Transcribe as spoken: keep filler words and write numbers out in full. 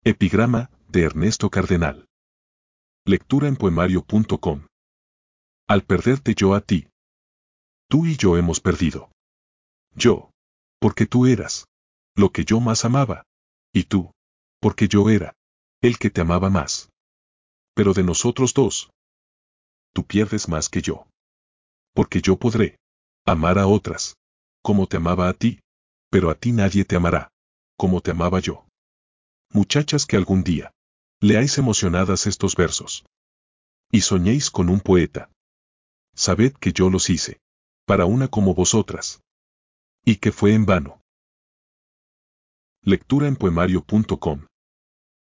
Epigrama, de Ernesto Cardenal. Lectura en poemario punto com. Al perderte yo a ti. Tú y yo hemos perdido. Yo, porque tú eras lo que yo más amaba. Y tú, porque yo era el que te amaba más. Pero de nosotros dos, tú pierdes más que yo. Porque yo podré amar a otras, como te amaba a ti, pero a ti nadie te amará, como te amaba yo. Muchachas que algún día leáis emocionadas estos versos y soñéis con un poeta, sabed que yo los hice para una como vosotras, y que fue en vano. Lectura en poemario punto com.